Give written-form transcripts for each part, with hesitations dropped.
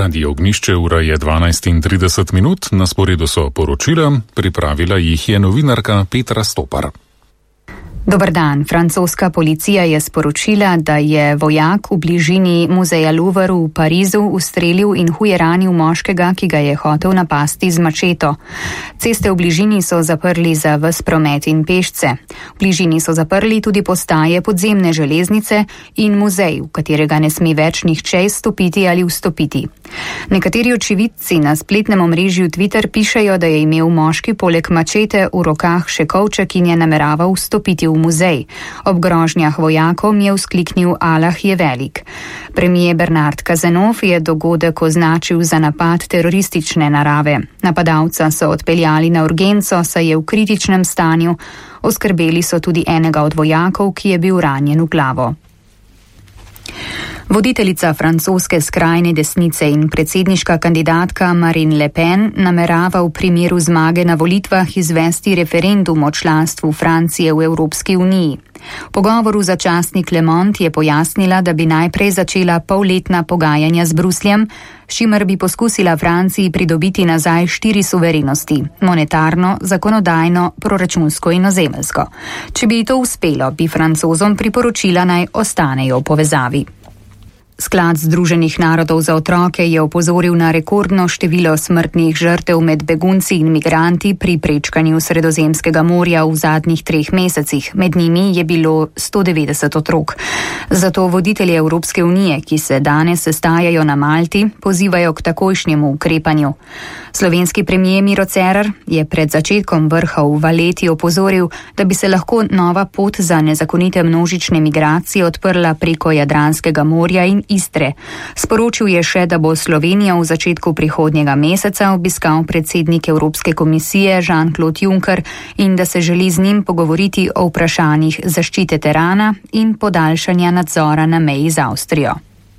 Radio Ognjišče, ura je 12:30, na sporedu so poročila, pripravila jih je novinarka Petra Stopar. Dober dan. Francoska policija je sporočila, da je vojak v bližini muzeja Louvre v Parizu ustrelil in huje ranil moškega, ki ga je hotel napasti z mačeto. Ceste v bližini so zaprli za ves promet in pešce. V bližini so zaprli tudi postaje podzemne železnice in muzej, v katerega ne sme več nihče izstopiti ali vstopiti. Nekateri očividci na spletnem omrežju Twitter pišejo, da je imel moški poleg mačete v rokah še kovček in je nameraval vstopiti v muzej. Ob grožnjah vojakom je vzkliknil Allah je velik. Premier Bernard Cazeneuve je dogodek označil za napad teroristične narave. Napadalca so odpeljali na urgenco, saj je v kritičnem stanju. Oskrbeli so tudi enega od vojakov, ki je bil ranjen v glavo. Voditeljica francoske skrajne desnice in predsedniška kandidatka Marine Le Pen namerava v primeru zmage na volitvah izvesti referendum o članstvu Francije v Evropski uniji. V pogovoru za časnik Le Monde je pojasnila, da bi najprej začela polletna pogajanja z Brusljem, s čimer bi poskusila Franciji pridobiti nazaj 4 suverenosti: monetarno, zakonodajno, proračunsko in ozemeljsko. Če bi to uspelo, bi Francozom priporočila naj ostanejo v povezavi. Sklad Združenih narodov za otroke je opozoril na rekordno število smrtnih žrtev med begunci in migranti pri prečkanju Sredozemskega morja v zadnjih 3 mesecih. Med njimi je bilo 190 otrok. Zato voditelji Evropske unije, ki se danes sestajajo na Malti, pozivajo k takojšnjemu ukrepanju. Slovenski premier Miro Cerar je pred začetkom vrha v Valeti opozoril, da bi se lahko nova pot za nezakonite množične migracije odprla preko Jadranskega morja in Istre. Sporočil je še, da bo Slovenijo v začetku prihodnjega meseca obiskal predsednik Evropske komisije Jean-Claude Juncker in da se želi z njim pogovoriti o vprašanjih zaščite terana in podaljšanja nadzora na meji z Avstrijo.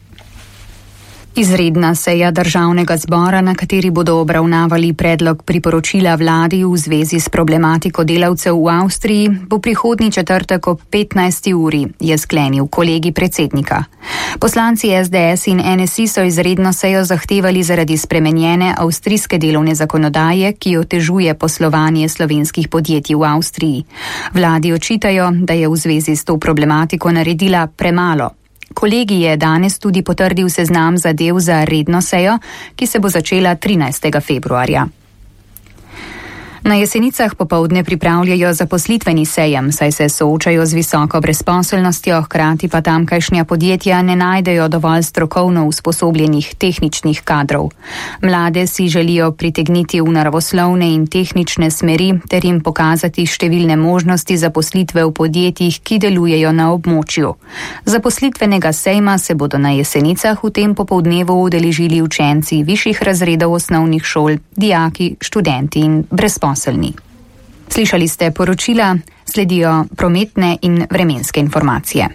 Izredna seja državnega zbora, na kateri bodo obravnavali predlog priporočila vladi v zvezi s problematiko delavcev v Avstriji, bo prihodnji četrtek ob 15. uri, je sklenil kolegij predsednika. Poslanci SDS in NSI so izredno sejo zahtevali zaradi spremenjene avstrijske delovne zakonodaje, ki otežuje poslovanje slovenskih podjetij v Avstriji. Vladi očitajo, da je v zvezi s to problematiko naredila premalo. Kolegij je danes tudi potrdil seznam zadev za redno sejo, ki se bo začela 13. februarja. Na Jesenicah popoldne pripravljajo zaposlitveni sejem, saj se soočajo z visoko brezposelnostjo, hkrati pa tamkajšnja podjetja ne najdejo dovolj strokovno usposobljenih tehničnih kadrov. Mlade si želijo pritegniti v naravoslovne in tehnične smeri ter jim pokazati številne možnosti zaposlitve v podjetjih, ki delujejo na območju. Zaposlitvenega sejma se bodo na Jesenicah v tem popoldnevu udeležili učenci višjih razredov osnovnih šol, dijaki, študenti in brezposelni. Slišali ste poročila, sledijo prometne in vremenske informacije.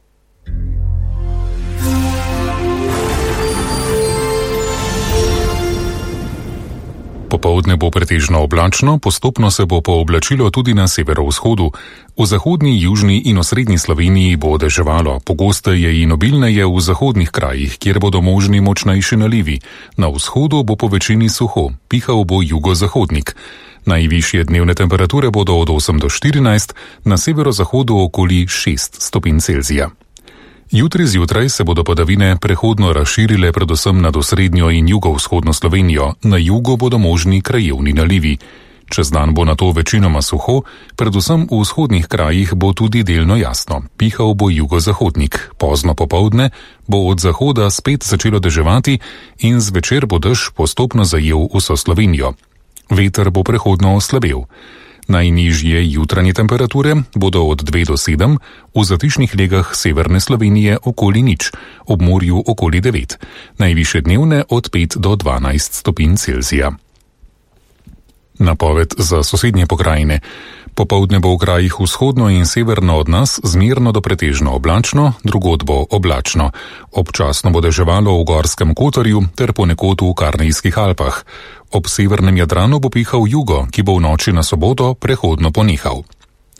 Popoldne bo pretežno oblačno, postopno se bo pooblačilo tudi na severovzhodu. V zahodni, južni in osrednji Sloveniji bo deževalo, pogosteje in obilneje v zahodnih krajih, kjer bodo možni močnejši nalivi. Na vzhodu bo po večini suho, pihal bo jugozahodnik. Najvišje dnevne temperature bodo od 8 do 14, na severozahodu okoli 6 stopinj Celzija. Jutri zjutraj se bodo padavine prehodno razširile predvsem nad osrednjo in jugovzhodno Slovenijo, na jugu bodo možni krajevni nalivi. Čez dan bo nato večinoma suho, predvsem v vzhodnih krajih bo tudi delno jasno. Pihal bo jugozahodnik, pozno popoldne bo od zahoda spet začelo deževati in zvečer bo dež postopno zajel vso Slovenijo. Veter bo prehodno oslabel. Najnižje jutranje temperature bodo od 2 do 7, v zatišnih legah severne Slovenije okoli 0, ob morju okoli 9, najvišje dnevne od 5 do 12 stopinj Celzija. Napoved za sosednje pokrajine. Popoldne bo v krajih vzhodno in severno od nas zmerno do pretežno oblačno, drugod bo oblačno. Občasno bo deževalo v Gorskem Kotarju ter ponekod v Karnijskih Alpah. Ob severnem Jadranu bo pihal jugo, ki bo v noči na soboto prehodno ponehal.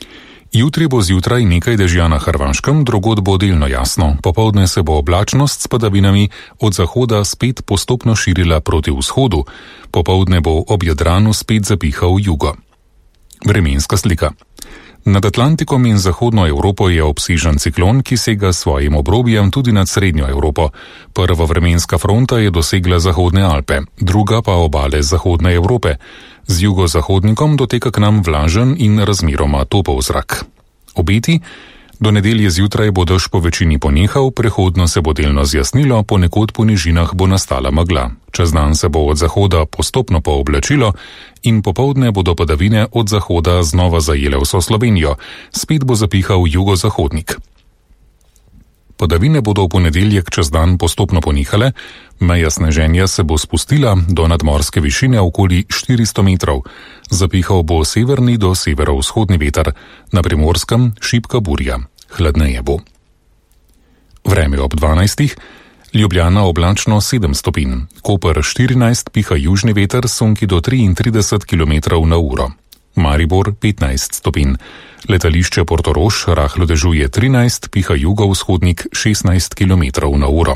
Jutri bo zjutraj nekaj dežja na Hrvaškem, drugod bo delno jasno. Popoldne se bo oblačnost s padavinami od zahoda spet postopno širila proti vzhodu. Popoldne bo ob Jadranu spet zapihal jugo. Vremenska slika. Nad Atlantikom in zahodno Evropo je obsežen ciklon, ki sega svojim obrobjem tudi nad srednjo Evropo. Prva vremenska fronta je dosegla zahodne Alpe, druga pa obale zahodne Evrope. Z jugozahodnikom doteka k nam vlažen in razmeroma topel zrak. Obeti: do nedelje zjutraj bo dež po večini ponehal, prehodno se bo delno zjasnilo, ponekod po nižinah bo nastala megla. Čez dan se bo od zahoda postopno pooblačilo in popoldne bodo padavine od zahoda znova zajele vso Slovenijo, spet bo zapihal jugozahodnik. Padavine bodo v ponedeljek čez dan postopno ponehale, meja sneženja se bo spustila do nadmorske višine okoli 400 metrov. Zapihal bo severni do severovzhodni veter, na Primorskem šibka burja, hladneje bo. Vreme ob 12. Ljubljana oblačno 7 stopinj, Koper 14, piha južni veter, sunki do 33 km/h. Maribor 15 stopinj. Letališče Portorož rahlo dežuje 13, piha jugovzhodnik 16 km/h.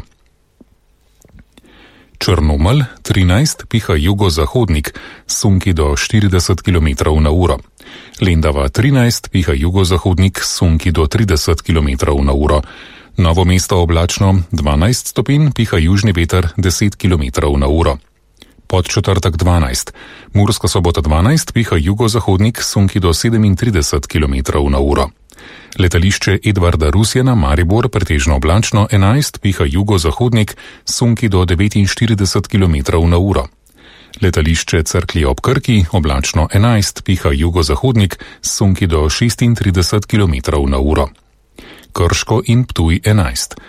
Črnomelj 13, piha jugozahodnik, sunki do 40 km/h. Lendava 13, piha jugozahodnik, sunki do 30 km/h. Novo mesto oblačno 12 stopinj, piha južni veter 10 km/h. Podčetrtek 12. Murska Sobota 12, piha jugozahodnik, sunki do 37 km/h. Letališče Edvarda Rusjana Maribor pretežno oblačno 11, piha jugozahodnik, sunki do 49 km/h. Letališče Cerklje ob Krki oblačno 11, piha jugozahodnik, sunki do 36 km/h. Krško in Ptuj 11.